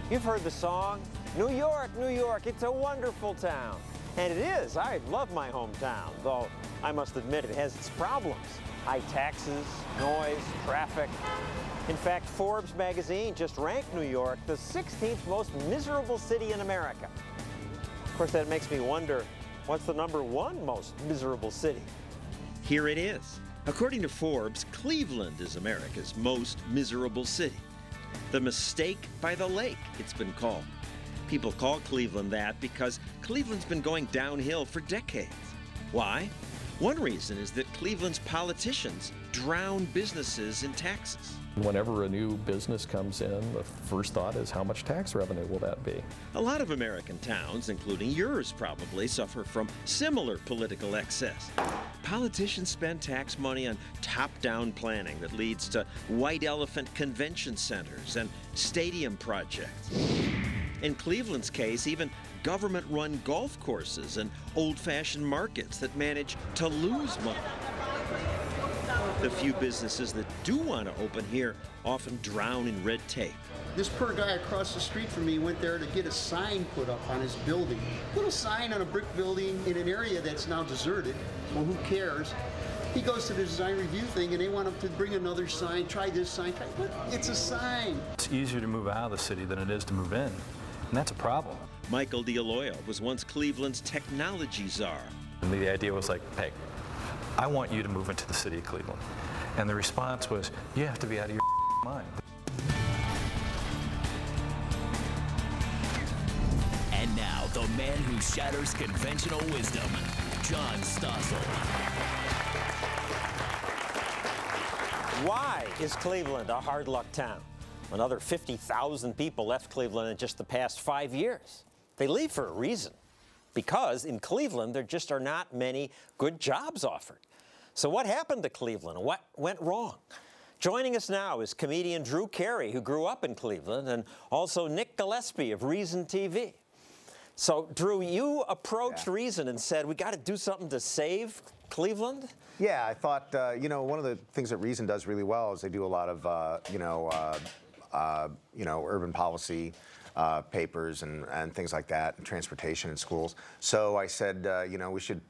You've heard the song, New York, New York, it's a wonderful town. And it is. I love my hometown, though I must admit it has its problems. High taxes, noise, traffic. In fact, Forbes magazine just ranked New York the 16th most miserable city in America. Of course, that makes me wonder, what's the #1 most miserable city? Here it is. According to Forbes, Cleveland is America's most miserable city. The mistake by the lake, it's been called. People call Cleveland that because Cleveland's been going downhill for decades. Why? One reason is that Cleveland's politicians drown businesses in taxes. Whenever a new business comes in, the first thought is how much tax revenue will that be? A lot of American towns, including yours probably, suffer from similar political excess. Politicians spend tax money on top-down planning that leads to white elephant convention centers and stadium projects. In Cleveland's case, even government-run golf courses and old-fashioned markets that manage to lose money. The few businesses that do want to open here often drown in red tape. This poor guy across the street from me went there to get a sign put up on his building. Put a sign on a brick building in an area that's now deserted. Well, who cares? He goes to the design review thing and they want him to bring another sign, try this sign, try, what? It's a sign. It's easier to move out of the city than it is to move in, and that's a problem. Michael D'Aloia was once Cleveland's technology czar. And the idea was like, hey, I want you to move into the city of Cleveland. And the response was, you have to be out of your mind. And now, the man who shatters conventional wisdom, John Stossel. Why is Cleveland a hard luck town? Another 50,000 people left Cleveland in just the past 5 years. They leave for a reason. Because in Cleveland, there just are not many good jobs offered. So what happened to Cleveland and what went wrong? Joining us now is comedian Drew Carey, who grew up in Cleveland, and also Nick Gillespie of Reason TV. So, Drew, you approached Reason and said, we got to do something to save Cleveland? Yeah, I thought, you know, one of the things that Reason does really well is they do a lot of, urban policy papers and things like that, and transportation in schools. So I said, we should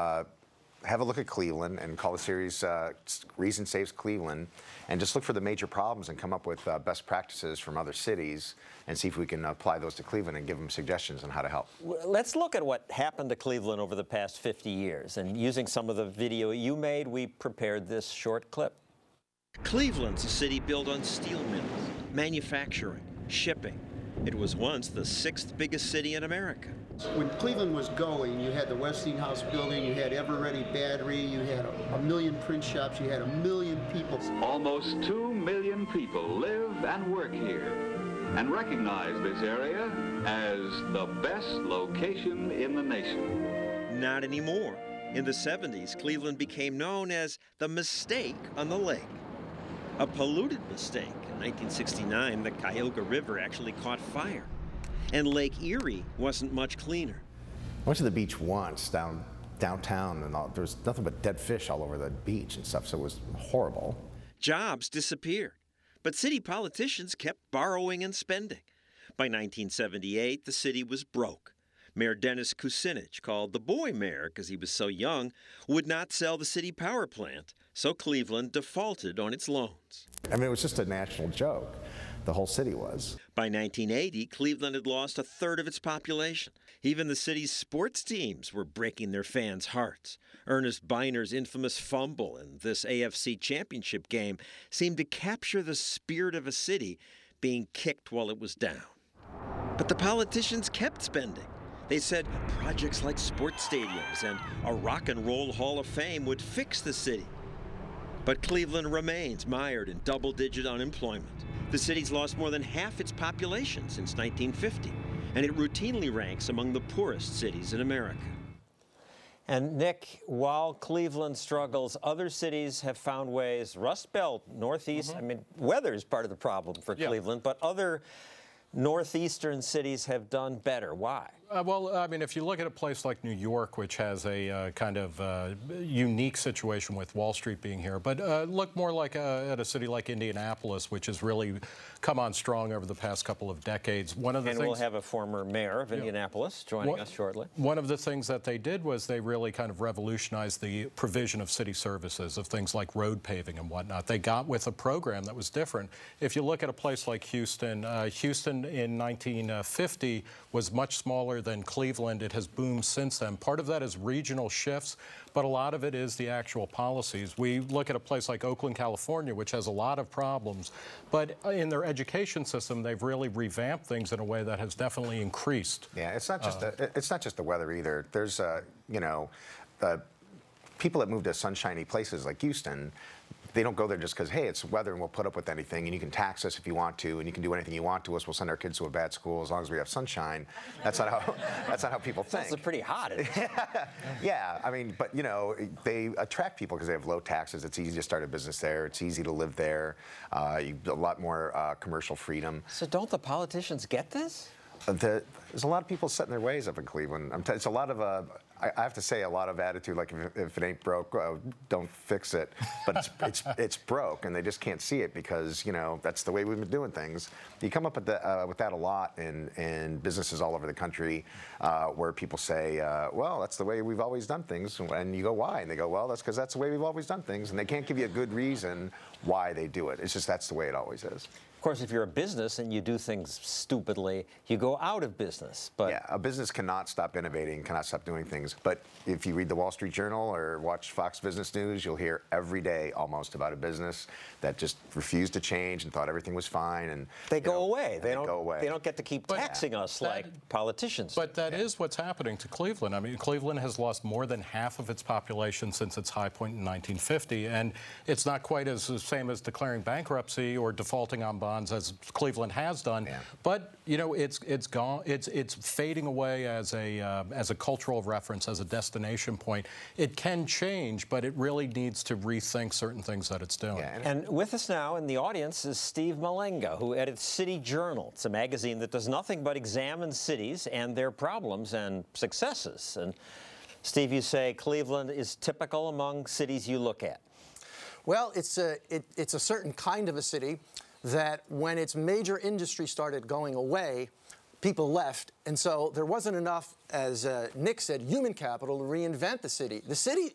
have a look at Cleveland and call the series Reason Saves Cleveland, and just look for the major problems and come up with best practices from other cities and see if we can apply those to Cleveland and give them suggestions on how to help. Let's look at what happened to Cleveland over the past 50 years. And using some of the video you made, we prepared this short clip. Cleveland's a city built on steel mills, manufacturing, shipping. It was once the 6th biggest city in America. When Cleveland was going, you had the Westinghouse building, you had Ever-Ready Battery, you had a million print shops, you had a million people. Almost 2 million people live and work here and recognize this area as the best location in the nation. Not anymore. In the 70s, Cleveland became known as the mistake on the lake. A polluted mistake. In 1969, the Cuyahoga River actually caught fire. And Lake Erie wasn't much cleaner. I went to the beach once downtown, and there was nothing but dead fish all over the beach and stuff, so it was horrible. Jobs disappeared, but city politicians kept borrowing and spending. By 1978, the city was broke. Mayor Dennis Kucinich, called the boy mayor because he was so young, would not sell the city power plant, so Cleveland defaulted on its loans. I mean, it was just a national joke. The whole city was. By 1980, Cleveland had lost a third of its population. Even the city's sports teams were breaking their fans' hearts. Ernest Biner's infamous fumble in this AFC championship game seemed to capture the spirit of a city being kicked while it was down. But the politicians kept spending. They said projects like sports stadiums and a rock and roll hall of fame would fix the city. But Cleveland remains mired in double-digit unemployment. The city's lost more than half its population since 1950, and it routinely ranks among the poorest cities in America. And Nick, while Cleveland struggles, other cities have found ways. Rust Belt, Northeast, I mean, weather is part of the problem for Cleveland, but other northeastern cities have done better. Why? Well, I mean, if you look at a place like New York, which has a kind of unique situation with Wall Street being here, but look more like at a city like Indianapolis, which has really come on strong over the past couple of decades. One of the and things, we'll have a former mayor of Indianapolis joining us shortly. One of the things that they did was they really kind of revolutionized the provision of city services, of things like road paving and whatnot. They got with a program that was different. If you look at a place like Houston, Houston in 1950 was much smaller than Cleveland. It has boomed since then. Part of that is regional shifts, but a lot of it is the actual policies. We look at a place like Oakland, California, which has a lot of problems, but in their education system, they've really revamped things in a way that has definitely increased. Yeah, it's not just the weather either. There's people that move to sunshiny places like Houston. They don't go there just because, hey, it's weather and we'll put up with anything and you can tax us if you want to and you can do anything you want to us. We'll send our kids to a bad school as long as we have sunshine. That's not how people think. It's pretty hot. Yeah, I mean, but they attract people because they have low taxes. It's easy to start a business there. It's easy to live there. A lot more commercial freedom. So don't the politicians get this? There's a lot of people set in their ways up in Cleveland. It's a lot of I have to say a lot of attitude, like if it ain't broke, don't fix it. But it's broke, and they just can't see it because that's the way we've been doing things. You come up with that a lot in businesses all over the country, where people say, "Well, that's the way we've always done things," and you go, "Why?" And they go, "Well, that's because that's the way we've always done things," and they can't give you a good reason why they do it. It's just that's the way it always is. Of course, if you're a business and you do things stupidly, you go out of business. But yeah, a business cannot stop innovating, cannot stop doing things. But if you read the Wall Street Journal or watch Fox Business News, you'll hear every day almost about a business that just refused to change and thought everything was fine. And they go away. They go away. They don't get to keep taxing us like politicians. But that is what's happening to Cleveland. I mean, Cleveland has lost more than half of its population since its high point in 1950, and it's not quite as the same as declaring bankruptcy or defaulting on bonds as Cleveland has done. Yeah. But it's gone. It's fading away as a cultural reference, as a destination point. It can change, but it really needs to rethink certain things that it's doing. Yeah, and with us now in the audience is Steve Malenga, who edits City Journal. It's a magazine that does nothing but examine cities and their problems and successes. And Steve, you say Cleveland is typical among cities you look at. Well, it's a certain kind of a city that when its major industry started going away, people left. And so there wasn't enough, as Nick said, human capital to reinvent the city. The city,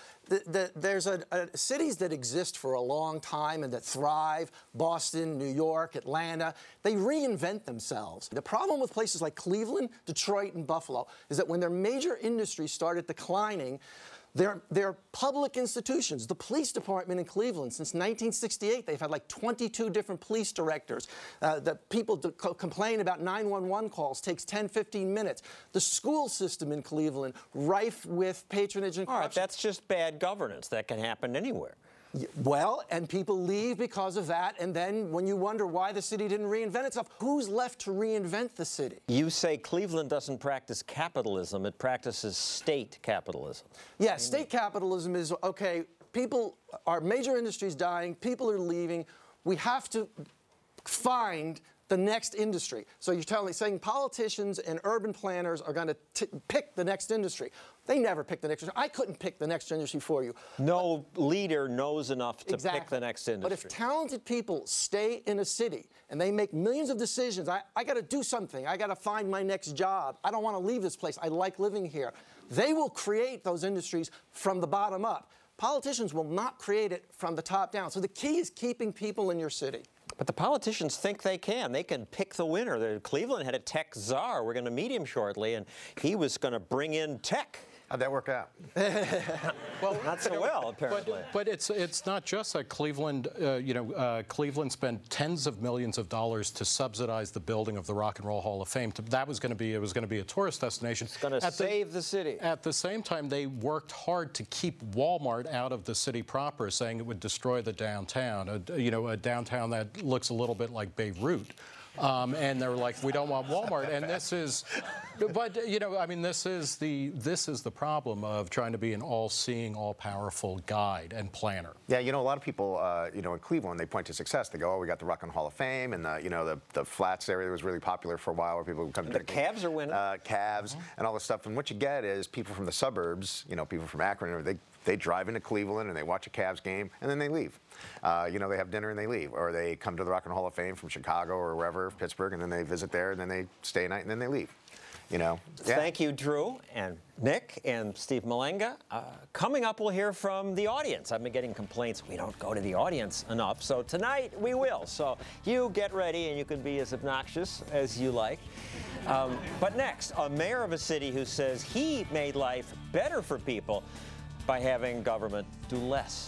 there's cities that exist for a long time and that thrive, Boston, New York, Atlanta, they reinvent themselves. The problem with places like Cleveland, Detroit, and Buffalo is that when their major industries started declining, they're public institutions. The police department in Cleveland, since 1968, they've had like 22 different police directors. The people complain about 911 calls, takes 10, 15 minutes. The school system in Cleveland, rife with patronage and corruption. All right, that's just bad governance. That can happen anywhere. Well, and people leave because of that, and then when you wonder why the city didn't reinvent itself, who's left to reinvent the city? You say Cleveland doesn't practice capitalism, it practices state capitalism. Yeah, state capitalism is, okay, our major industries dying, people are leaving, we have to find the next industry. So you're saying politicians and urban planners are going to pick the next industry. They never pick the next industry. I couldn't pick the next industry for you. No leader knows enough to pick the next industry. But if talented people stay in a city and they make millions of decisions, I got to do something. I got to find my next job. I don't want to leave this place. I like living here. They will create those industries from the bottom up. Politicians will not create it from the top down. So the key is keeping people in your city. But the politicians think they can. They can pick the winner. Cleveland had a tech czar. We're going to meet him shortly, and he was going to bring in tech. How'd that work out? Well, not so well, apparently. But it's not just that Cleveland. Cleveland spent tens of millions of dollars to subsidize the building of the Rock and Roll Hall of Fame. It was going to be a tourist destination. It's going to save the city. At the same time, they worked hard to keep Walmart out of the city proper, saying it would destroy the downtown. A downtown that looks a little bit like Beirut. And they're like, we don't want Walmart. And this is, but you know, I mean, this is the problem of trying to be an all-seeing, all-powerful guide and planner. Yeah, you know, a lot of people, you know, in Cleveland, they point to success. They go, oh, we got the Rock and Hall of Fame, and you know, the Flats area was really popular for a while, where people would come to the Cavs are winning. Cavs and all this stuff. And what you get is people from the suburbs, you know, people from Akron, they drive into Cleveland and they watch a Cavs game and then they leave. You know, they have dinner and they leave, or they come to the Rock and Hall of Fame from Chicago or wherever, Pittsburgh, and then they visit there and then they stay a night and then they leave. You know. Yeah. Thank you, Drew and Nick and Steve Malenga. Coming up, we'll hear from the audience. I've been getting complaints we don't go to the audience enough, so tonight we will. So you get ready and you can be as obnoxious as you like. But next, a mayor of a city who says he made life better for people by having government do less.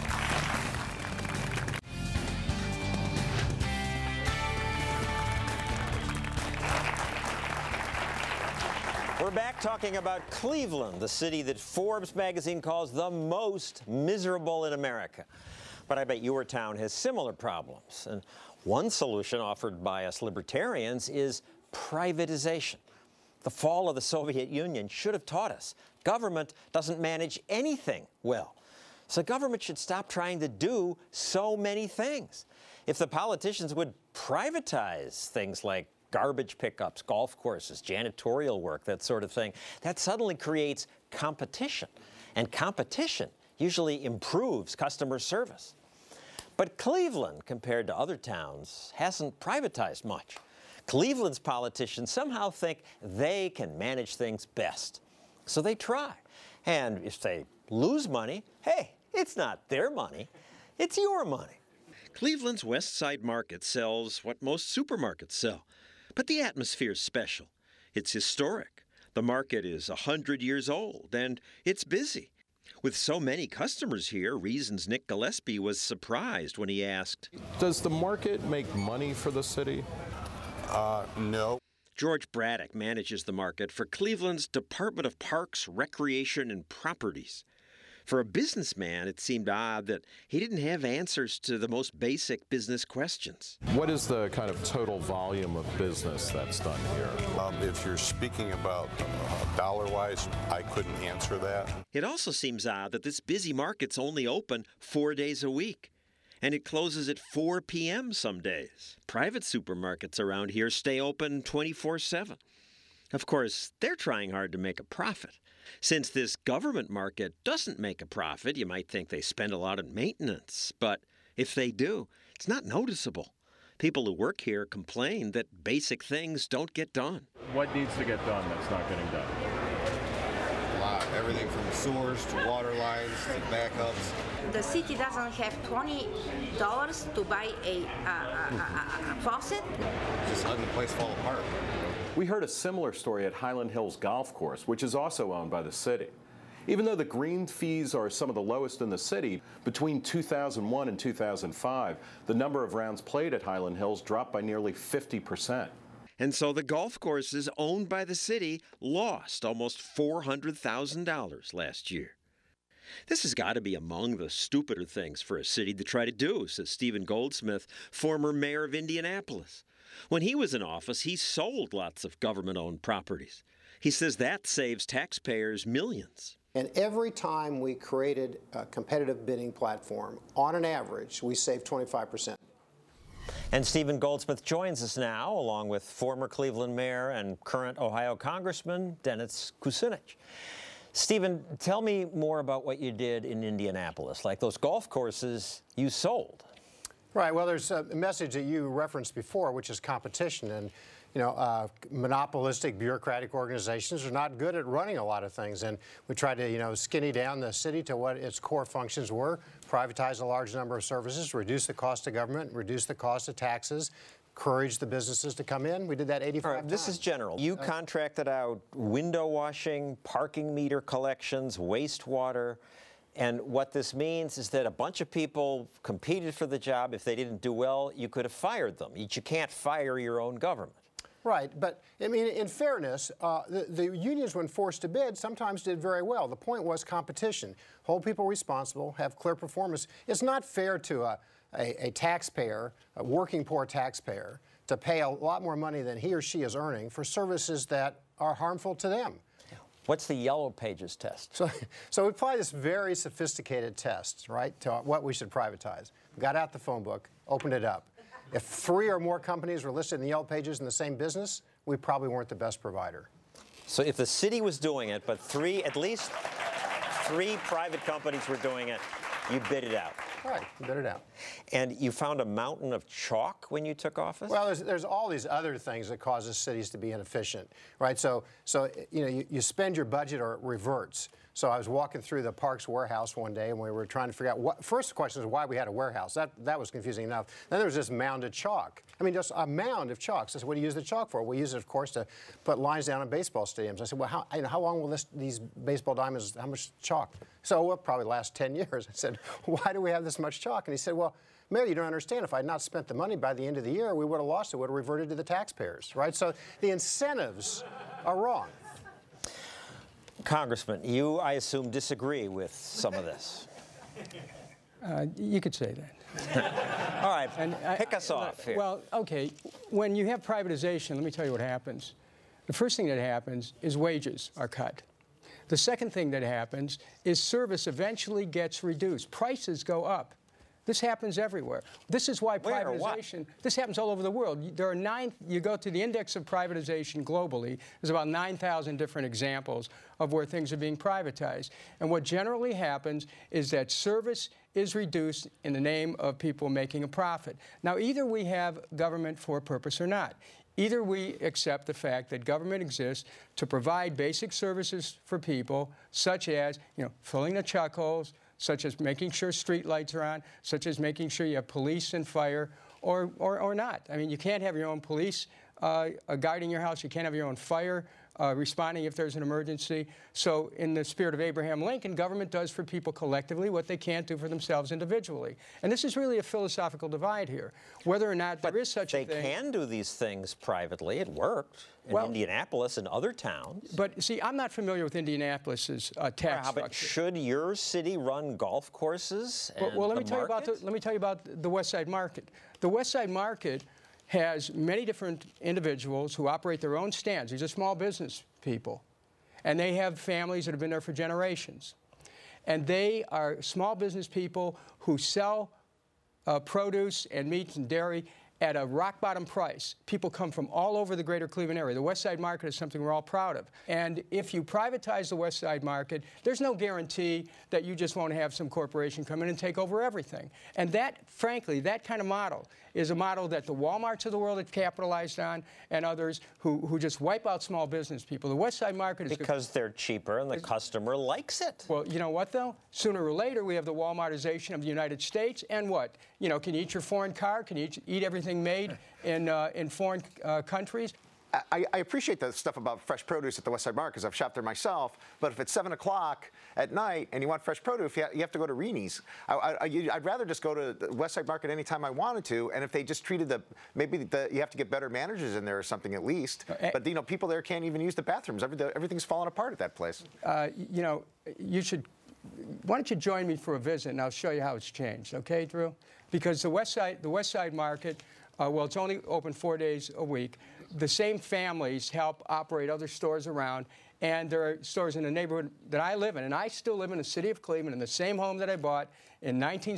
We're back talking about Cleveland, the city that Forbes magazine calls the most miserable in America. But I bet your town has similar problems. And one solution offered by us libertarians is privatization. The fall of the Soviet Union should have taught us government doesn't manage anything well. So government should stop trying to do so many things. If the politicians would privatize things like garbage pickups, golf courses, janitorial work, that sort of thing, that suddenly creates competition. And competition usually improves customer service. But Cleveland, compared to other towns, hasn't privatized much. Cleveland's politicians somehow think they can manage things best. So they try. And if they lose money, hey, it's not their money, it's your money. Cleveland's West Side Market sells what most supermarkets sell. But the atmosphere's special. It's historic. The market is 100 years old, and it's busy. With so many customers here, Reason's Nick Gillespie was surprised when he asked, Does the market make money for the city? No. George Braddock manages the market for Cleveland's Department of Parks, Recreation, and Properties. For a businessman, it seemed odd that he didn't have answers to the most basic business questions. What is the kind of total volume of business that's done here? If you're speaking about dollar-wise, I couldn't answer that. It also seems odd that this busy market's only open 4 days a week. And it closes at 4 p.m. some days. Private supermarkets around here stay open 24/7. Of course, they're trying hard to make a profit. Since this government market doesn't make a profit, you might think they spend a lot on maintenance. But if they do, it's not noticeable. People who work here complain that basic things don't get done. What needs to get done that's not getting done? A lot. Everything from sewers to water lines to backups. The city doesn't have $20 to buy a faucet. Just letting the place fall apart. We heard a similar story at Highland Hills Golf Course, which is also owned by the city. Even though the green fees are some of the lowest in the city, between 2001 and 2005, the number of rounds played at Highland Hills dropped by nearly 50%. And so the golf courses owned by the city lost almost $400,000 last year. This has got to be among the stupider things for a city to try to do, says Stephen Goldsmith, former mayor of Indianapolis. When he was in office, he sold lots of government-owned properties. He says that saves taxpayers millions. And every time we created a competitive bidding platform, on an average, we saved 25%. And Stephen Goldsmith joins us now, along with former Cleveland mayor and current Ohio Congressman Dennis Kucinich. Stephen, tell me more about what you did in Indianapolis, like those golf courses you sold. Right. Well, there's a message that you referenced before, which is competition. And, you know, monopolistic bureaucratic organizations are not good at running a lot of things. And we tried to, you know, skinny down the city to what its core functions were, privatize a large number of services, reduce the cost of government, reduce the cost of taxes, encourage the businesses to come in. We did that 85 times. This is general. You contracted out window washing, parking meter collections, wastewater. And what this means is that a bunch of people competed for the job. If they didn't do well, you could have fired them. You can't fire your own government. Right, but I mean, in fairness, the unions, when forced to bid, sometimes did very well. The point was competition. Hold people responsible, have clear performance. It's not fair to a taxpayer, a working poor taxpayer, to pay a lot more money than he or she is earning for services that are harmful to them. What's the Yellow Pages test? So we apply this very sophisticated test, right, to what we should privatize. We got out the phone book, opened it up. If 3 or more companies were listed in the Yellow Pages in the same business, we probably weren't the best provider. So if the city was doing it, but at least 3 private companies were doing it, you bid it out. All right, you bid it out. And you found a mountain of chalk when you took office? Well, there's all these other things that causes cities to be inefficient, right? So you know, you spend your budget or it reverts. So I was walking through the Parks warehouse one day, and we were trying to figure out what. First question is why we had a warehouse. That was confusing enough. Then there was this mound of chalk. I mean, just a mound of chalk. So I said, what do you use the chalk for? We use it, of course, to put lines down in baseball stadiums. I said, well, how long will these baseball diamonds? How much chalk? So it'll probably last 10 years. I said, why do we have this much chalk? And he said, well, Mayor, you don't understand. If I had not spent the money by the end of the year, we would have lost it. Would have reverted to the taxpayers, right? So the incentives are wrong. Congressman, you, I assume, disagree with some of this. You could say that. All right, pick us off here. Well, okay, when you have privatization, let me tell you what happens. The first thing that happens is wages are cut. The second thing that happens is service eventually gets reduced. Prices go up. This happens everywhere. This is why privatization, this happens all over the world. There are you go to the index of privatization globally, there's about 9,000 different examples of where things are being privatized. And what generally happens is that service is reduced in the name of people making a profit. Now, either we have government for a purpose or not. Either we accept the fact that government exists to provide basic services for people, such as, you know, filling the chuck holes, such as making sure street lights are on, such as making sure you have police and fire, or not. I mean, you can't have your own police guarding your house. You can't have your own fire responding if there's an emergency. So in the spirit of Abraham Lincoln, government does for people collectively what they can't do for themselves individually. And this is really a philosophical divide here. Whether or not there is such a thing. They can do these things privately. It worked in Indianapolis and other towns. But see, I'm not familiar with Indianapolis's tax structure. Should your city run golf courses and let me tell you about the West Side Market. The West Side Market has many different individuals who operate their own stands. These are small business people. And they have families that have been there for generations. And they are small business people who sell produce and meats and dairy at a rock-bottom price. People come from all over the greater Cleveland area. The West Side Market is something we're all proud of. And if you privatize the West Side Market, there's no guarantee that you just won't have some corporation come in and take over everything. And that, frankly, that kind of model is a model that the Walmarts of the world have capitalized on, and others who just wipe out small business people. The West Side Market is... Because they're cheaper and the customer likes it. Well, you know what, though? Sooner or later, we have the Walmartization of the United States, and what? You know, can you eat your foreign car? Can you eat everything made in foreign countries? I appreciate the stuff about fresh produce at the West Side Market because I've shopped there myself. But if it's 7 o'clock at night and you want fresh produce, you have to go to Reni's. I'd rather just go to the West Side Market anytime I wanted to. And if they just treated you have to get better managers in there or something at least. But you know, people there can't even use the bathrooms. Everything's falling apart at that place. You know, you should. Why don't you join me for a visit and I'll show you how it's changed, okay, Drew? Because the West Side Market, well, it's only open 4 days a week. The same families help operate other stores around, and there are stores in the neighborhood that I live in, and I still live in the city of Cleveland in the same home that I bought in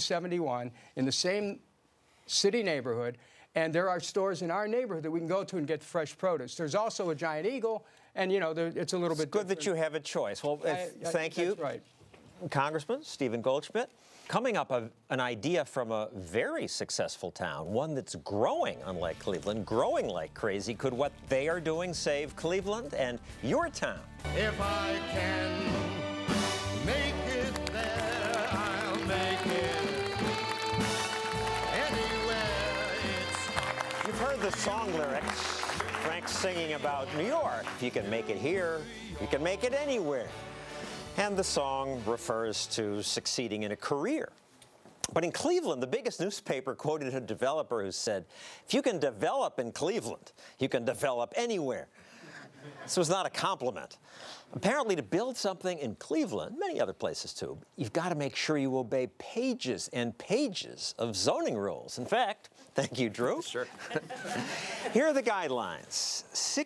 1971, in the same city neighborhood, and there are stores in our neighborhood that we can go to and get fresh produce. There's also a Giant Eagle, and, you know, it's a little bit good that you have a choice. Well, thank you. That's right. Congressman Stephen Goldschmidt. Coming up, an idea from a very successful town, one that's growing, unlike Cleveland, growing like crazy. Could what they are doing save Cleveland and your town? If I can make it there, I'll make it anywhere. You've heard the song lyrics. Frank's singing about New York. If you can make it here, you can make it anywhere. And the song refers to succeeding in a career. But in Cleveland, the biggest newspaper quoted a developer who said, if you can develop in Cleveland, you can develop anywhere. This was not a compliment. Apparently, to build something in Cleveland, many other places too, you've got to make sure you obey pages and pages of zoning rules. In fact, thank you, Drew. Sure. Here are the guidelines.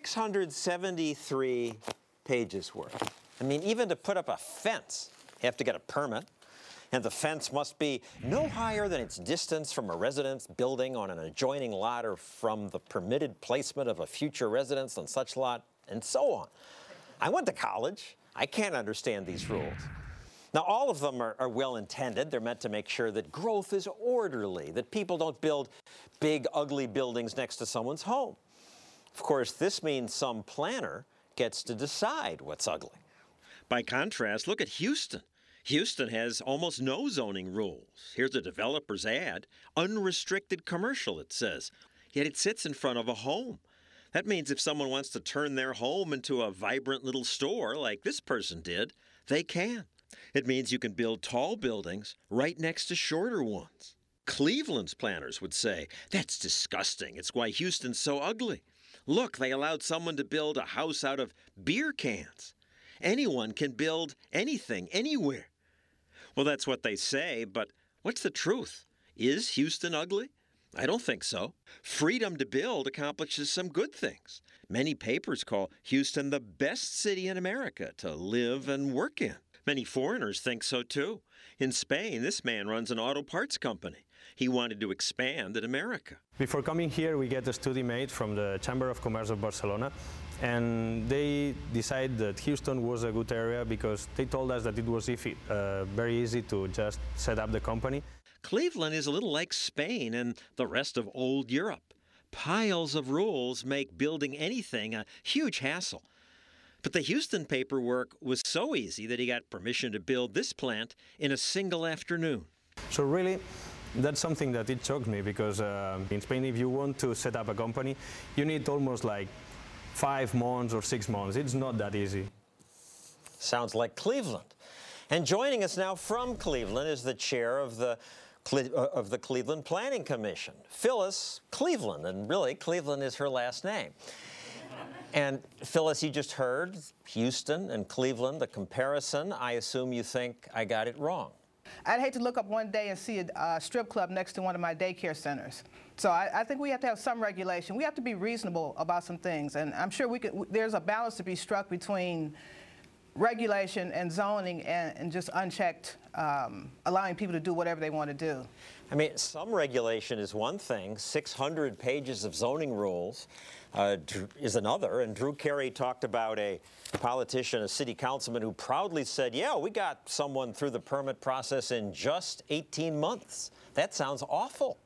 673 pages worth. I mean, even to put up a fence, you have to get a permit. And the fence must be no higher than its distance from a residence building on an adjoining lot or from the permitted placement of a future residence on such lot, and so on. I went to college. I can't understand these rules. Now, all of them are well-intended. They're meant to make sure that growth is orderly, that people don't build big, ugly buildings next to someone's home. Of course, this means some planner gets to decide what's ugly. By contrast, look at Houston. Houston has almost no zoning rules. Here's a developer's ad. Unrestricted commercial, it says. Yet it sits in front of a home. That means if someone wants to turn their home into a vibrant little store like this person did, they can. It means you can build tall buildings right next to shorter ones. Cleveland's planners would say, that's disgusting. It's why Houston's so ugly. Look, they allowed someone to build a house out of beer cans. Anyone can build anything, anywhere. Well, that's what they say, but what's the truth? Is Houston ugly? I don't think so. Freedom to build accomplishes some good things. Many papers call Houston the best city in America to live and work in. Many foreigners think so too. In Spain, this man runs an auto parts company. He wanted to expand in America. Before coming here, we get a study made from the Chamber of Commerce of Barcelona, and they decided that Houston was a good area because they told us that it was very easy to just set up the company. Cleveland is a little like Spain and the rest of old Europe. Piles of rules make building anything a huge hassle. But the Houston paperwork was so easy that he got permission to build this plant in a single afternoon. So really, that's something that it shocked me because in Spain, if you want to set up a company, you need almost like 5 months or 6 months. It's not that easy. Sounds like Cleveland. And joining us now from Cleveland is the chair of the Cleveland Planning Commission, Phyllis Cleveland, and really, Cleveland is her last name. And Phyllis, you just heard Houston and Cleveland, the comparison. I assume you think I got it wrong. I'd hate to look up one day and see a strip club next to one of my daycare centers. So I think we have to have some regulation. We have to be reasonable about some things, and I'm sure there's a balance to be struck between regulation and zoning and just unchecked allowing people to do whatever they want to do. I mean, some regulation is one thing. 600 pages of zoning rules is another. And Drew Carey talked about a politician, a city councilman, who proudly said, yeah, we got someone through the permit process in just 18 months. That sounds awful.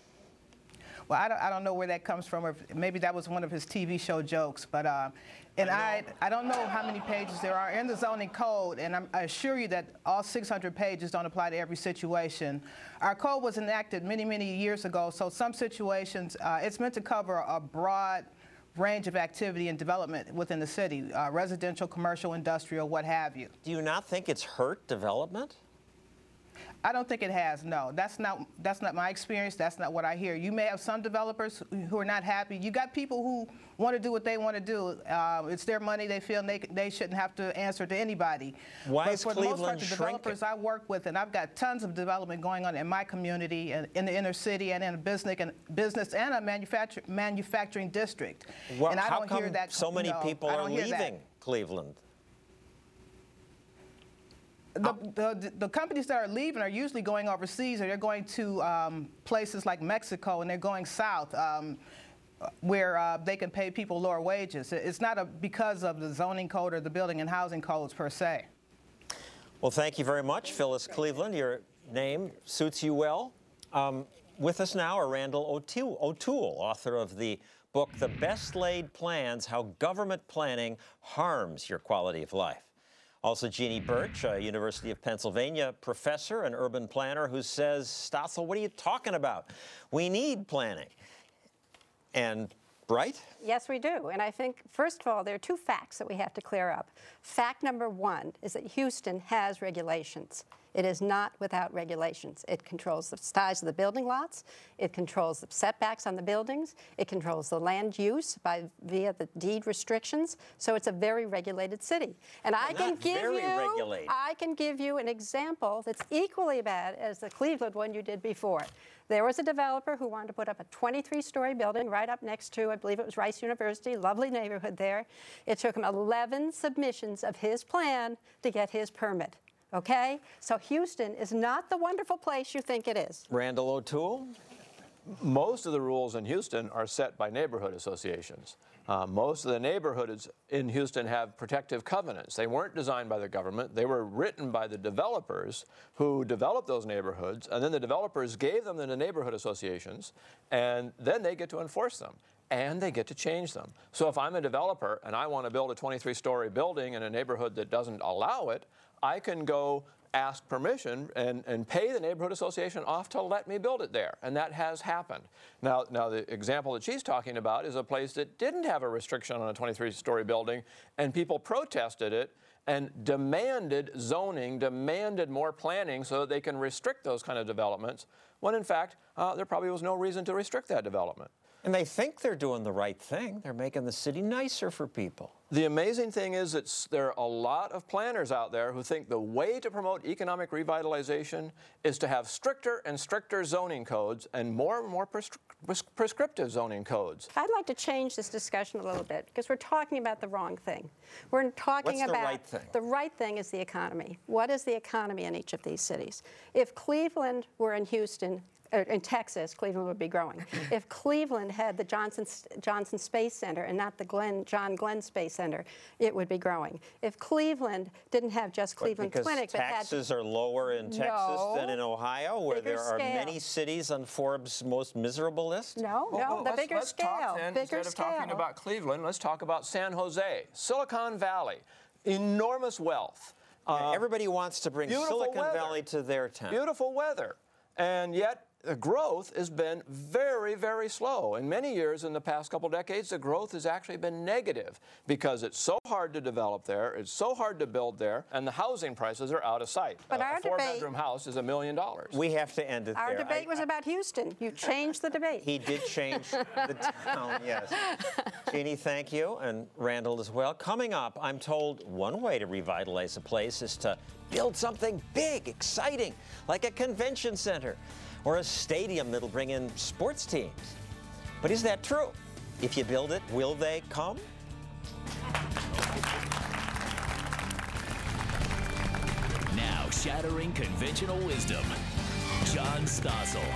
Well, I don't know where that comes from, or maybe that was one of his TV show jokes, but and I don't know how many pages there are in the zoning code, and I assure you that all 600 pages don't apply to every situation. Our code was enacted many, many years ago, so some situations, it's meant to cover a broad range of activity and development within the city, residential, commercial, industrial, what have you. Do you not think it's hurt development? I don't think it has, no. That's not my experience. That's not what I hear. You may have some developers who are not happy. You got people who want to do what they want to do. It's their money. They feel they shouldn't have to answer to anybody. Why is Cleveland shrinking? For the most part, the developers I work with, and I've got tons of development going on in my community, and in the inner city, and in a business and a manufacturing district. Well, and I how don't come hear that. So many people are leaving Cleveland? The companies that are leaving are usually going overseas, or they're going to places like Mexico, and they're going south, where they can pay people lower wages. It's not because of the zoning code or the building and housing codes per se. Well, thank you very much, Phyllis Cleveland. Your name suits you well. With us now are Randall O'Toole, author of the book, The Best Laid Plans, How Government Planning Harms Your Quality of Life. Also, Jeannie Birch, a University of Pennsylvania professor and urban planner, who says, Stossel, what are you talking about? We need planning. And right? Yes, we do. And I think, first of all, there are 2 facts that we have to clear up. Fact number 1 is that Houston has regulations. It is not without regulations. It controls the size of the building lots. It controls the setbacks on the buildings. It controls the land use via the deed restrictions. So it's a very regulated city. And I can give you an example that's equally bad as the Cleveland one you did before. There was a developer who wanted to put up a 23-story building right up next to, I believe it was Rice University, lovely neighborhood there. It took him 11 submissions of his plan to get his permit. Okay? So Houston is not the wonderful place you think it is. Randall O'Toole? Most of the rules in Houston are set by neighborhood associations. Most of the neighborhoods in Houston have protective covenants. They weren't designed by the government. They were written by the developers who developed those neighborhoods, and then the developers gave them to the neighborhood associations, and then they get to enforce them, and they get to change them. So if I'm a developer and I want to build a 23-story building in a neighborhood that doesn't allow it, I can go ask permission and pay the neighborhood association off to let me build it there. And that has happened. Now the example that she's talking about is a place that didn't have a restriction on a 23-story building, and people protested it and demanded zoning, demanded more planning so that they can restrict those kind of developments, when in fact, there probably was no reason to restrict that development. And they think they're doing the right thing. They're making the city nicer for people. The amazing thing is that there are a lot of planners out there who think the way to promote economic revitalization is to have stricter and stricter zoning codes and more prescriptive zoning codes. I'd like to change this discussion a little bit because we're talking about the wrong thing. We're talking about the right thing. The right thing is the economy. What is the economy in each of these cities? If Cleveland were in Houston, in Texas, Cleveland would be growing. If Cleveland had the Johnson Space Center and not the John Glenn Space Center, it would be growing. If Cleveland didn't have just Cleveland Clinic, but had taxes are lower in Texas than in Ohio, where there are many cities on Forbes' most miserable list? No, the bigger scale. Talk then, instead of talking about Cleveland, let's talk about San Jose, Silicon Valley, enormous wealth. Everybody wants to bring Silicon Valley to their town. Beautiful weather, and yet the growth has been very, very slow. In many years in the past couple decades, the growth has actually been negative because it's so hard to develop there, it's so hard to build there, and the housing prices are out of sight. But a four-bedroom house is $1 million. We have to end it there. Our debate was about Houston. You changed the debate. He did change the town, yes. Jeannie, thank you, and Randall as well. Coming up, I'm told one way to revitalize a place is to build something big, exciting, like a convention center or a stadium that'll bring in sports teams. But is that true? If you build it, will they come? Now shattering conventional wisdom, John Stossel.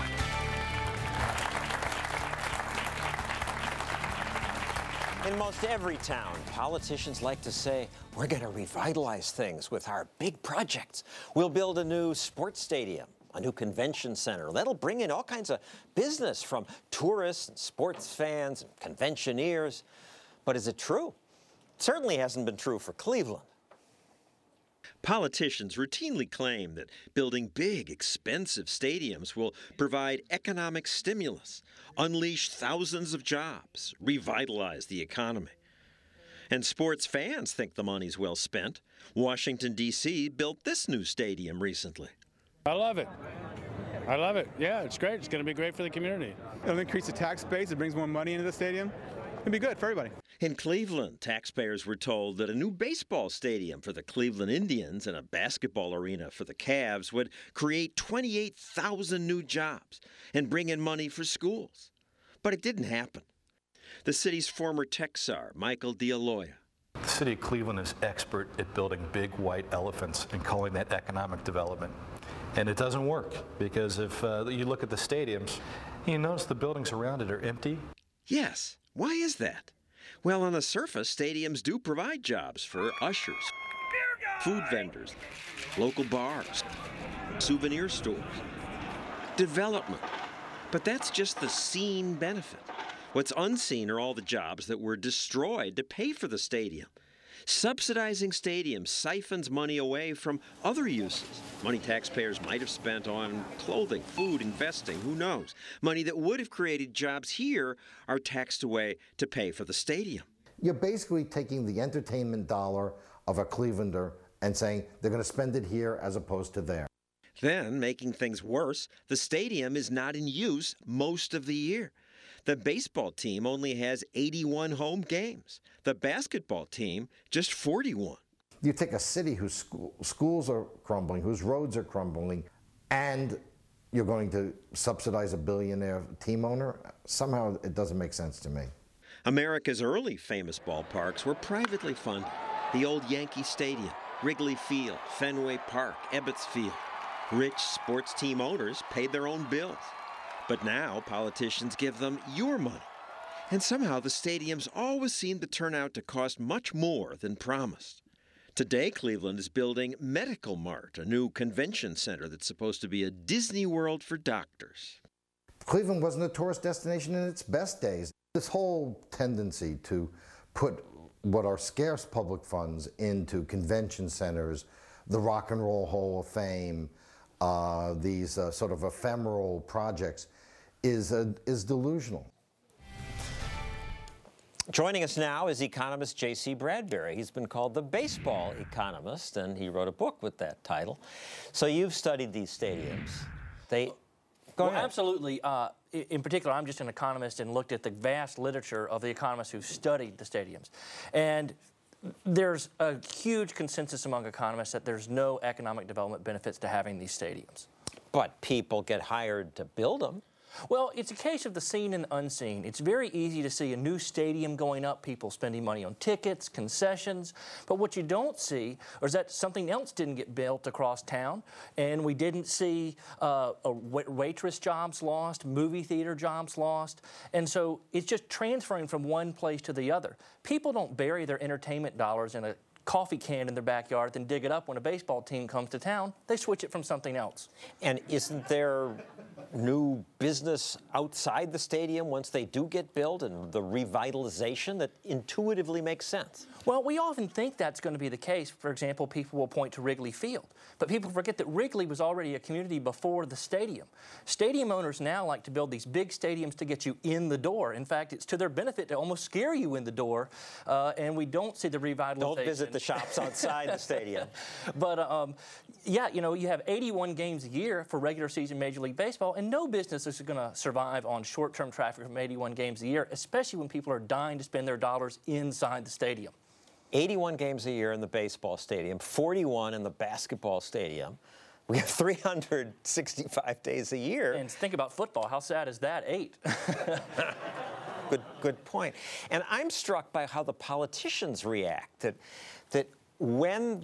In most every town, politicians like to say, we're going to revitalize things with our big projects. We'll build a new sports stadium, a new convention center. That'll bring in all kinds of business from tourists and sports fans and conventioneers. But is it true? It certainly hasn't been true for Cleveland. Politicians routinely claim that building big, expensive stadiums will provide economic stimulus, unleash thousands of jobs, revitalize the economy. And sports fans think the money's well spent. Washington, D.C. built this new stadium recently. I love it. I love it. Yeah, it's great. It's going to be great for the community. It'll increase the tax base. It brings more money into the stadium. It'll be good for everybody. In Cleveland, taxpayers were told that a new baseball stadium for the Cleveland Indians and a basketball arena for the Cavs would create 28,000 new jobs and bring in money for schools. But it didn't happen. The city's former tech czar, Michael D'Aloia. The city of Cleveland is expert at building big white elephants and calling that economic development. And it doesn't work because if you look at the stadiums, you notice the buildings around it are empty. Yes. Why is that? Well, on the surface, stadiums do provide jobs for ushers, food vendors, local bars, souvenir stores, development. But that's just the seen benefit. What's unseen are all the jobs that were destroyed to pay for the stadium. Subsidizing stadiums siphons money away from other uses. Money taxpayers might have spent on clothing, food, investing, who knows. Money that would have created jobs here are taxed away to pay for the stadium. You're basically taking the entertainment dollar of a Clevelander and saying they're going to spend it here as opposed to there. Then, making things worse, the stadium is not in use most of the year. The baseball team only has 81 home games. The basketball team, just 41. You take a city whose schools are crumbling, whose roads are crumbling, and you're going to subsidize a billionaire team owner? Somehow it doesn't make sense to me. America's early famous ballparks were privately funded. The old Yankee Stadium, Wrigley Field, Fenway Park, Ebbets Field. Rich sports team owners paid their own bills. But now politicians give them your money. And somehow the stadiums always seem to turn out to cost much more than promised. Today, Cleveland is building Medical Mart, a new convention center that's supposed to be a Disney World for doctors. Cleveland wasn't a tourist destination in its best days. This whole tendency to put what are scarce public funds into convention centers, the Rock and Roll Hall of Fame, these sort of ephemeral projects is delusional. Joining us now is economist J.C. Bradbury. He's been called the baseball economist, and he wrote a book with that title. So you've studied these stadiums. Go ahead. Absolutely. In particular, I'm just an economist and looked at the vast literature of the economists who studied the stadiums. And there's a huge consensus among economists that there's no economic development benefits to having these stadiums. But people get hired to build them. Well, it's a case of the seen and unseen. It's very easy to see a new stadium going up, people spending money on tickets, concessions, but what you don't see is that something else didn't get built across town, and we didn't see waitress jobs lost, movie theater jobs lost, and so it's just transferring from one place to the other. People don't bury their entertainment dollars in a coffee can in their backyard, then dig it up when a baseball team comes to town. They switch it from something else. And isn't there new business outside the stadium once they do get built, and the revitalization that intuitively makes sense? Well, we often think that's going to be the case. For example, people will point to Wrigley Field. But people forget that Wrigley was already a community before the stadium. Stadium owners now like to build these big stadiums to get you in the door. In fact, it's to their benefit to almost scare you in the door, and we don't see the revitalization. Don't visit the shops outside the stadium. But, yeah, you know, you have 81 games a year for regular season Major League Baseball, and no business is going to survive on short-term traffic from 81 games a year, especially when people are dying to spend their dollars inside the stadium. 81 games a year in the baseball stadium, 41 in the basketball stadium. We have 365 days a year. And think about football. How sad is that? 8. Good point. And I'm struck by how the politicians react. That when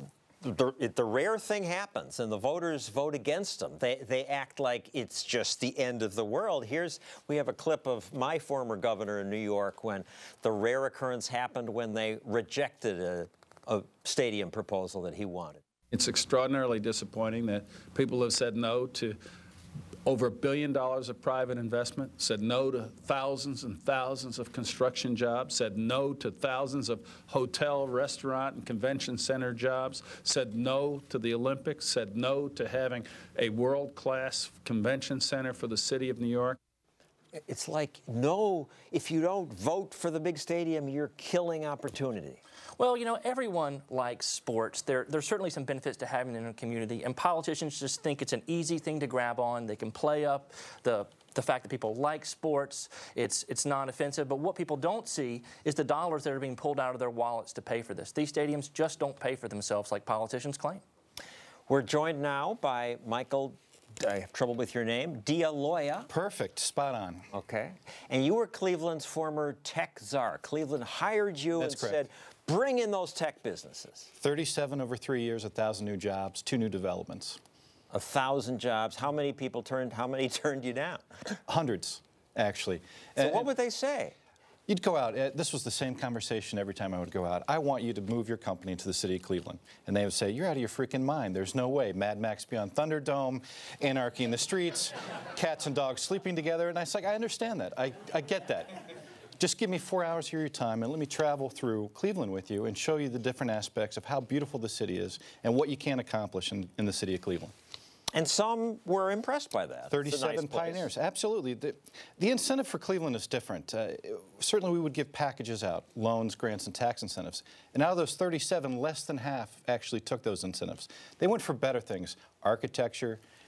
the rare thing happens and the voters vote against them, they act like it's just the end of the world. We have a clip of my former governor in New York when the rare occurrence happened when they rejected a stadium proposal that he wanted. It's extraordinarily disappointing that people have said no to over $1 billion of private investment, said no to thousands and thousands of construction jobs, said no to thousands of hotel, restaurant, and convention center jobs, said no to the Olympics, said no to having a world-class convention center for the city of New York. It's like, no, if you don't vote for the big stadium, you're killing opportunity. Well, you know, everyone likes sports. There's certainly some benefits to having it in a community, and politicians just think it's an easy thing to grab on. They can play up the fact that people like sports. It's not offensive, but what people don't see is the dollars that are being pulled out of their wallets to pay for this. These stadiums just don't pay for themselves like politicians claim. We're joined now by Michael, I have trouble with your name, D'Aloia. Perfect, spot on. Okay. And you were Cleveland's former tech czar. Cleveland hired you and said, bring in those tech businesses. 37 over 3 years, 1,000 new jobs, 2 new developments. 1,000 jobs. How many turned you down? Hundreds, actually. So what would they say? You'd go out. This was the same conversation every time I would go out. I want you to move your company into the city of Cleveland. And they would say, you're out of your freaking mind. There's no way. Mad Max Beyond Thunderdome, anarchy in the streets, cats and dogs sleeping together. And I was like, I understand that. I get that. Just give me 4 hours of your time and let me travel through Cleveland with you and show you the different aspects of how beautiful the city is and what you can accomplish in the city of Cleveland. And some were impressed by that. 37 pioneers, absolutely. The incentive for Cleveland is different. Certainly we would give packages out, loans, grants, and tax incentives. And out of those 37, less than half actually took those incentives. They went for better things, architecture,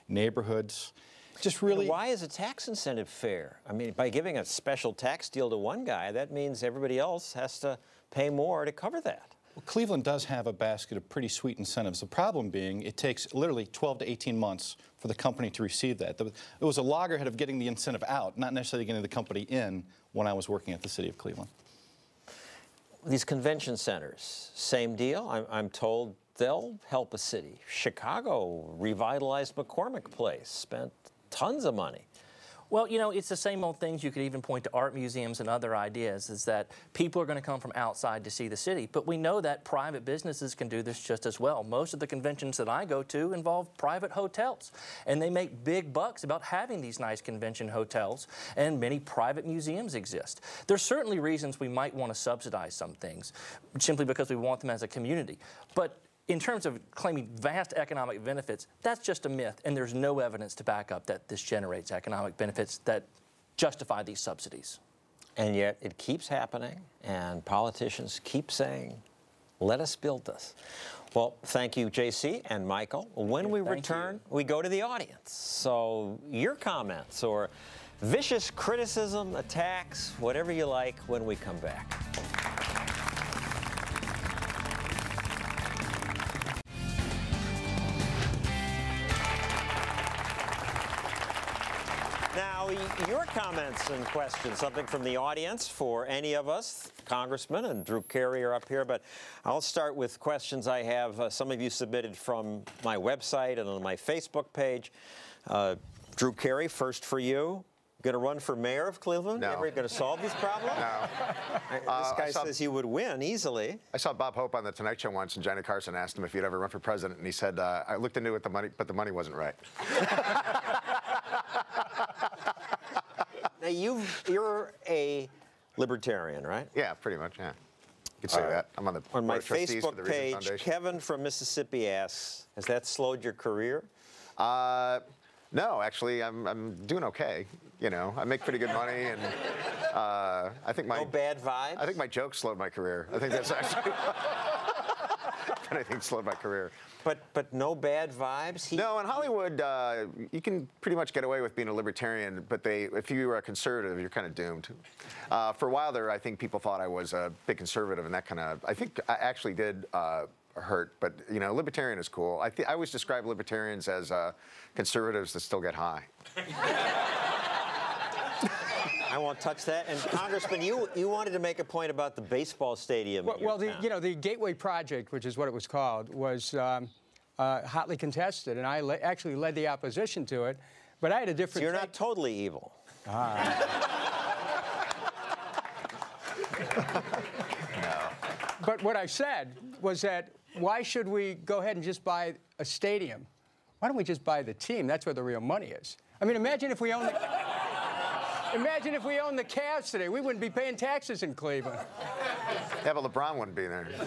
neighborhoods. Just really. And why is a tax incentive fair? I mean, by giving a special tax deal to one guy, that means everybody else has to pay more to cover that. Well, Cleveland does have a basket of pretty sweet incentives. The problem being it takes literally 12 to 18 months for the company to receive that. It was a loggerhead of getting the incentive out, not necessarily getting the company in when I was working at the City of Cleveland. These convention centers, same deal. I'm told they'll help a city. Chicago revitalized McCormick Place, spent tons of money. Well, you know, it's the same old things. You could even point to art museums and other ideas, is that people are going to come from outside to see the city. But we know that private businesses can do this just as well. Most of the conventions that I go to involve private hotels, and they make big bucks about having these nice convention hotels, and many private museums exist. There's certainly reasons we might want to subsidize some things, simply because we want them as a community. But in terms of claiming vast economic benefits, that's just a myth, and there's no evidence to back up that this generates economic benefits that justify these subsidies. And yet it keeps happening, and politicians keep saying, let us build this. Well, thank you, JC and Michael. When we return, we go to the audience. So your comments or vicious criticism, attacks, whatever you like when we come back. Now, your comments and questions, something from the audience for any of us. Congressman and Drew Carey are up here, but I'll start with questions I have. Some of you submitted from my website and on my Facebook page. Drew Carey, first for you. Going to run for mayor of Cleveland? No. Ever going to solve this problem? No. This guy says you would win easily. I saw Bob Hope on The Tonight Show once, and Johnny Carson asked him if he'd ever run for president, and he said, I looked into it, but the money wasn't right. Now, you're a libertarian, right? Yeah, pretty much, yeah. You could say that. I'm on the On my board of trustees for the Facebook Reason page, Foundation. Kevin from Mississippi asks, has that slowed your career? No, actually, I'm doing okay. You know, I make pretty good money, and I think my... No bad vibes? I think my jokes slowed my career. I think that's actually... I think slowed my career. But no bad vibes? No, in Hollywood, you can pretty much get away with being a libertarian, but if you were a conservative, you're kind of doomed. For a while there, I think people thought I was a big conservative, and that kind of... I think I actually did... hurt, but you know, libertarian is cool. I always describe libertarians as conservatives that still get high. I won't touch that. And Congressman, you wanted to make a point about the baseball stadium. Well, the Gateway Project, which is what it was called, was hotly contested, and I actually led the opposition to it. But I had a different. So you're not totally evil. But what I said was that why should we go ahead and just buy a stadium? Why don't we just buy the team? That's where the real money is. I mean, imagine if we owned the Cavs today. We wouldn't be paying taxes in Cleveland. Yeah, but LeBron wouldn't be there.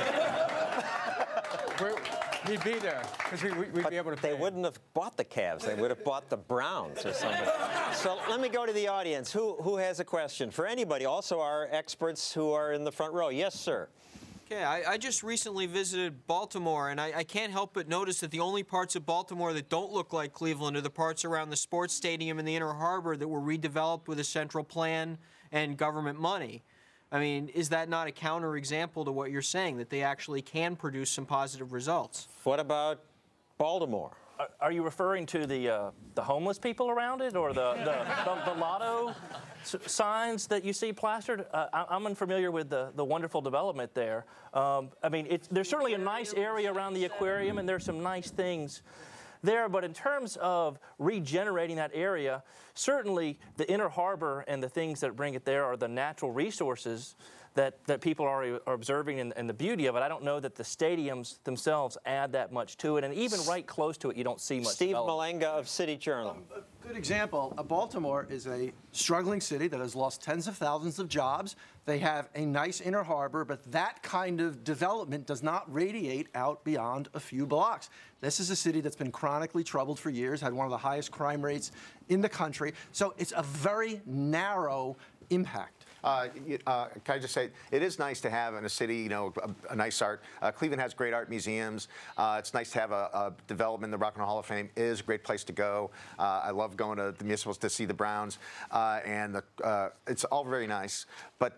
He'd be there because we'd be able to pay. They wouldn't have bought the Cavs. They would have bought the Browns or something. So let me go to the audience. Who has a question for anybody? Also, our experts who are in the front row. Yes, sir. Okay, I just recently visited Baltimore, and I can't help but notice that the only parts of Baltimore that don't look like Cleveland are the parts around the sports stadium and the Inner Harbor that were redeveloped with a central plan and government money. I mean, is that not a counterexample to what you're saying, that they actually can produce some positive results? What about Baltimore? Are you referring to the homeless people around it, or the lotto signs that you see plastered? I'm unfamiliar with the wonderful development there. I mean, there's certainly a nice area around the aquarium, and there's some nice things there. But in terms of regenerating that area, certainly the Inner Harbor and the things that bring it there are the natural resources that people are observing and the beauty of it. I don't know that the stadiums themselves add that much to it, and even right close to it, you don't see much. Steve Malenga of City Journal. A good example, Baltimore is a struggling city that has lost tens of thousands of jobs. They have a nice Inner Harbor, but that kind of development does not radiate out beyond a few blocks. This is a city that's been chronically troubled for years, had one of the highest crime rates in the country. So it's a very narrow impact. Can I just say, it is nice to have in a city, you know, a nice art. Cleveland has great art museums. It's nice to have a development. The Rock and Roll Hall of Fame is a great place to go. I love going to the municipals to see the Browns, and it's all very nice. But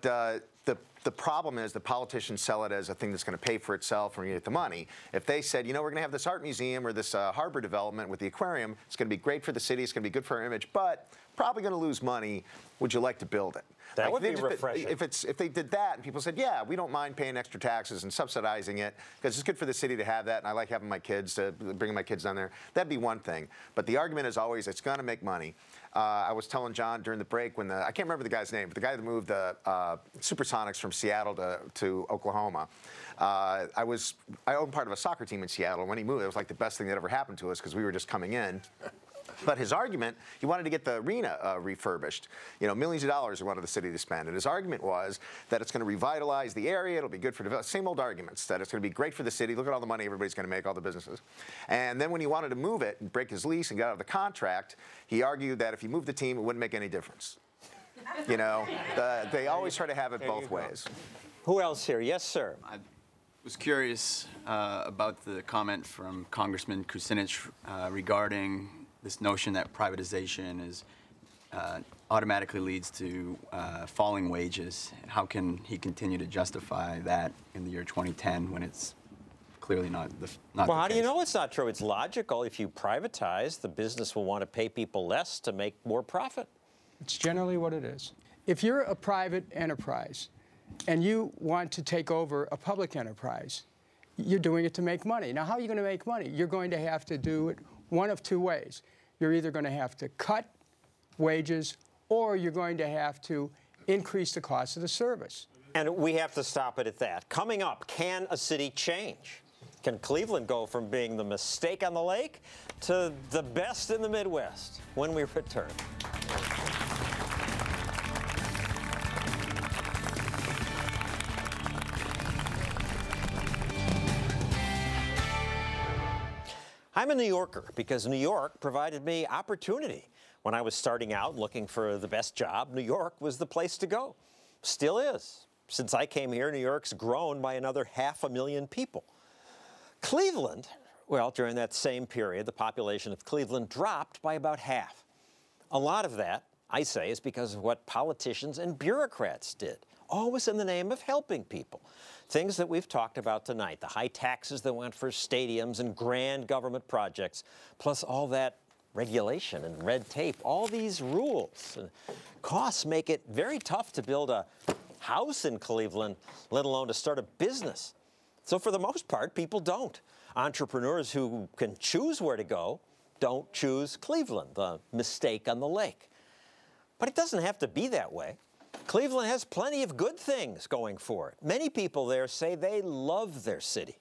the problem is the politicians sell it as a thing that's going to pay for itself and you get the money. If they said, you know, we're going to have this art museum or this harbor development with the aquarium, it's going to be great for the city, it's going to be good for our image, but probably going to lose money. Would you like to build it? That would be refreshing. If they did that and people said, yeah, we don't mind paying extra taxes and subsidizing it because it's good for the city to have that, and I like having my kids, bringing my kids down there, that'd be one thing. But the argument is always it's going to make money. I was telling John during the break when I can't remember the guy's name, but the guy that moved the Supersonics from Seattle to Oklahoma. I owned part of a soccer team in Seattle, and when he moved, it was like the best thing that ever happened to us because we were just coming in. But his argument, he wanted to get the arena refurbished. You know, millions of dollars he wanted the city to spend. And his argument was that it's going to revitalize the area, it'll be good for development. Same old arguments, that it's going to be great for the city. Look at all the money everybody's going to make, all the businesses. And then when he wanted to move it and break his lease and get out of the contract, he argued that if he moved the team, it wouldn't make any difference. You know, they always try to have it both ways. Who else here? Yes, sir. I was curious about the comment from Congressman Kucinich regarding this notion that privatization is automatically leads to falling wages. How can he continue to justify that in the year 2010 when it's clearly not the case? Well, how do you know it's not true? It's logical. If you privatize, the business will want to pay people less to make more profit. It's generally what it is. If you're a private enterprise and you want to take over a public enterprise, you're doing it to make money. Now, how are you going to make money? You're going to have to do it one of two ways. You're either going to have to cut wages or you're going to have to increase the cost of the service. And we have to stop it at that. Coming up, can a city change? Can Cleveland go from being the mistake on the lake to the best in the Midwest? When we return. I'm a New Yorker because New York provided me opportunity. When I was starting out looking for the best job, New York was the place to go. Still is. Since I came here, New York's grown by another 500,000 people. Cleveland, well, during that same period, the population of Cleveland dropped by about half. A lot of that, I say, is because of what politicians and bureaucrats did, always in the name of helping people. Things that we've talked about tonight, the high taxes that went for stadiums and grand government projects, plus all that regulation and red tape, all these rules and costs make it very tough to build a house in Cleveland, let alone to start a business. So for the most part, people don't. Entrepreneurs who can choose where to go don't choose Cleveland, the mistake on the lake. But it doesn't have to be that way. Cleveland has plenty of good things going for it. Many people there say they love their city.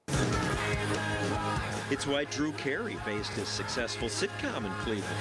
It's why Drew Carey based his successful sitcom in Cleveland.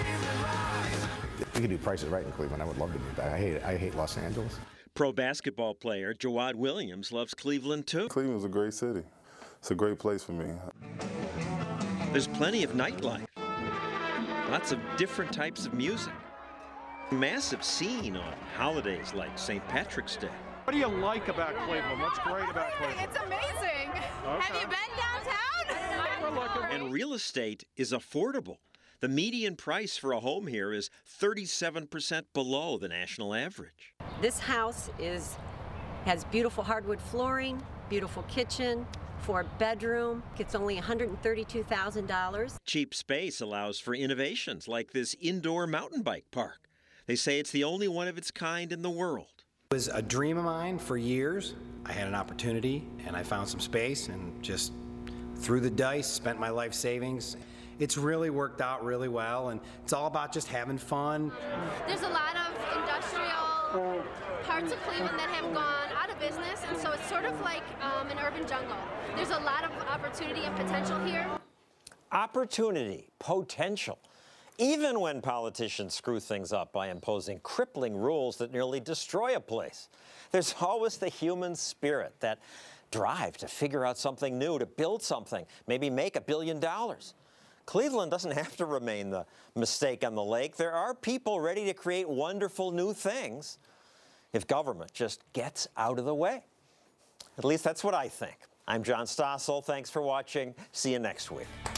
We could do Price is Right in Cleveland. I would love to do that. I hate Los Angeles. Pro basketball player Jawad Williams loves Cleveland, too. Cleveland's a great city. It's a great place for me. There's plenty of nightlife. Lots of different types of music. Massive scene on holidays like St. Patrick's Day. What do you like about Cleveland? What's great about Cleveland? It's amazing. Okay. Have you been downtown? We're looking. And real estate is affordable. The median price for a home here is 37% below the national average. This house has beautiful hardwood flooring, beautiful kitchen, 4-bedroom. It's only $132,000. Cheap space allows for innovations like this indoor mountain bike park. They say it's the only one of its kind in the world. It was a dream of mine for years. I had an opportunity and I found some space and just threw the dice, spent my life savings. It's really worked out really well, and it's all about just having fun. There's a lot of industrial parts of Cleveland that have gone out of business, and so it's sort of like an urban jungle. There's a lot of opportunity and potential here. Opportunity, potential. Even when politicians screw things up by imposing crippling rules that nearly destroy a place, there's always the human spirit, that drive to figure out something new, to build something, maybe make $1 billion. Cleveland doesn't have to remain the mistake on the lake. There are people ready to create wonderful new things. if government just gets out of the way. At least that's what I think. I'm John Stossel. Thanks for watching. See you next week.